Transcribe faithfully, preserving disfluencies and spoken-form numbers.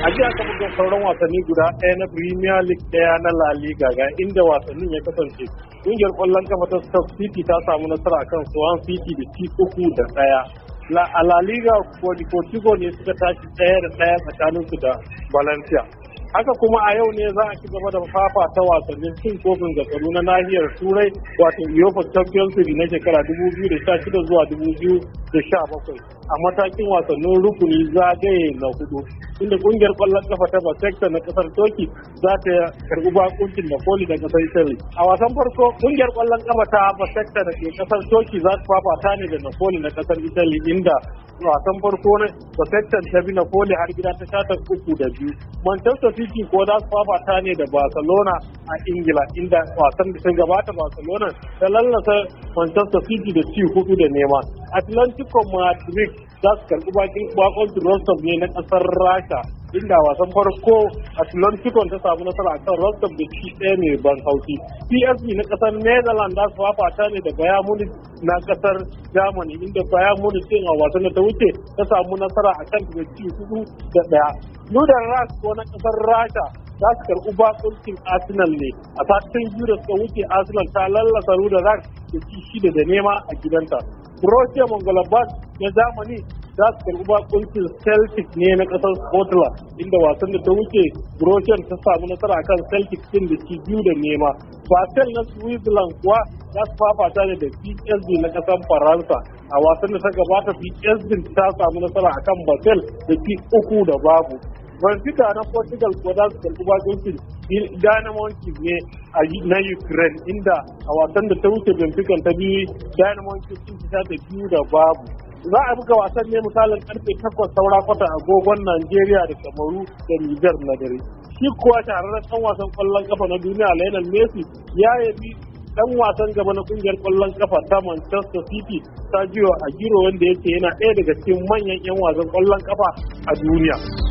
A jiya aka buga sauran wasanni guda ɗaya na Premier League ɗaya na La Liga ga inda wasannin ya kasance. Ƙungiyar ƙwallon kafa ta Stoke City ta samu nasara akan Swan City da ci uku da ɗaya. A La Liga Portugal ne suka tashi ɗaya da ɗaya tsakaninsu da Valencia. Haka kuma a yau ne za a ci gaba da fafata wasannin cin kofin zakaru na nahiyar Turai wato UEFA Champions League na shekara dubu biyu da sha shida zuwa dubu biyu da sha bakwai a matakin wasannin rukuni zagaye na hudu, inda kungiyar kwallon kafa ta Besiktas na kasar Turkey za ta karbi bakuncin Napoli da kasar Italy. A wasan farko kungiyar kwallon kafa ta Besiktas da ke kasar Turkey za ta fafata ne da Napoli na kasar Italy, inda wasan farko ne Besiktas ta bi Napoli har gida ta shata uku da biyu. Manchester City ko za su fafata ne da Barcelona a Ingila, inda wasan da ta gabata Barcelona ta lallasa Manchester City da ci hudu da nema. Atlantico Madrid za su karbi bakin bakon Rostov ne na kasar Rasha, inda wasan farko Atlantico ta samu nasara akan Rostov da ci ɗaya mai ban haushi. P S V na kasar Netherlands za su fafata ne da Bayern Munich na kasar Germany, inda Bayern Munich din a wasan da ta wuce ta samu nasara akan da ci hudu da ɗaya. Ludan Ras ko na kasar Rasha za su karɓi bakuncin Arsenal ne. A satin biyu da suka wuce Arsenal ta lallasa Ludan Ras da ci shida da nema a gidanta. Borussia Mönchengladbach na Germany za su karɓi bakuncin Celtic ne na ƙasar Scotland, inda wasan da ta wuce Borussia ta samu nasara akan Celtic din da ci biyu da nema. Basel na Switzerland kuwa za su fafata ne da P S V na ƙasar Faransa. A wasan da ta gabata P S V ta samu nasara akan Basel da ci uku da babu. Benfica na Portugal ko za su karɓi bakuncin Dynamo Kiev ne na Ukraine, inda a wasan da ta wuce Benfica ta bi Dynamo Kiev sun fita da biyu da babu. Za a buga wasan ne misalin karfe takwas saura kwata agogon Najeriya da Kamaru da Nijar na dare. Shi kuwa shahararren ɗan wasan ƙwallon kafa na duniya Lionel Messi ya yabi dan wasan gaba na kungiyar kwallon kafa ta Manchester City Sergio Aguero, wanda yake yana ɗaya daga cikin manyan 'yan wasan kwallon kafa a duniya.